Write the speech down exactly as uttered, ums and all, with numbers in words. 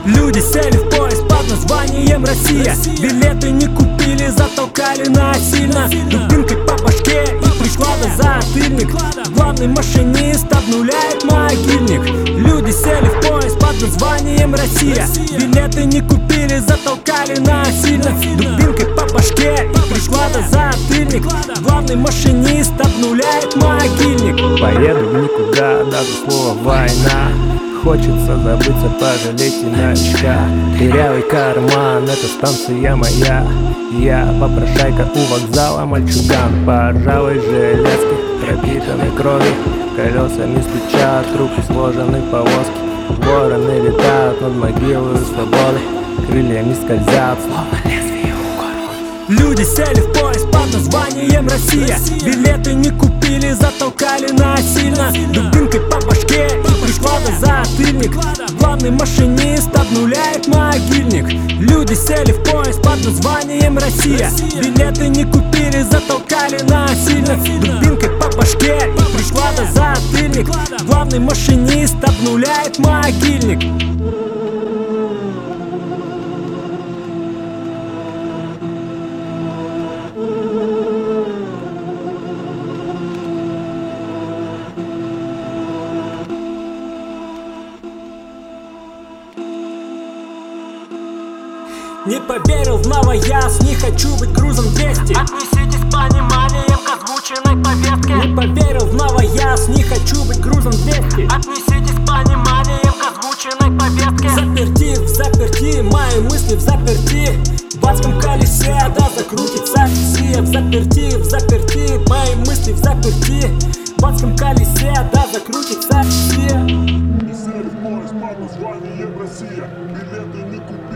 Люди сели в поезд под названием Россия. Билеты не купили, затолкали насильно дубинкой по башке и приклада затыльник. Главный машинист обнуляет могильник. Люди сели в поезд под названием Россия. Билеты не купили, затолкали насильно дубинкой по башке и приклада затыльник. Главный машинист обнуляет могильник. Поеду в никуда, даже слово война. Хочется забыться, пожалеть и новичка. Дырявый карман, это станция моя. Я попрошайка у вокзала, мальчуган по ржавой железке, пропитанной кровью. Колесами стучат, трупы сложены в повозки. Вороны летают над могилой свободы, крыльями скользят, словно лезвие у горла. Люди сели в поезд под названием Россия. Билеты не купили, затолкали насильно дубинкой по башке и приклада затыльник. Главный машинист обнуляет могильник. Люди сели в поезд под названием Россия. Билеты не купили, затолкали насильно дубинкой по башке и приклада затыльник. Главный машинист обнуляет могильник. Не поверил в новояз, не хочу быть грузом двести. Отнеситесь с пониманием к озвученной повестке. Не поверил в новояз, не хочу быть грузом двести. Отнеситесь с пониманием к озвученной повестке. Заперти, в заперти, мои мысли в заперти. В адском колесе, да, закрутится все. В заперти, в заперти, мои мысли в заперти. В адском колесе, да, закрутится все. Сели в поезд под названием Россия. Билеты не купили.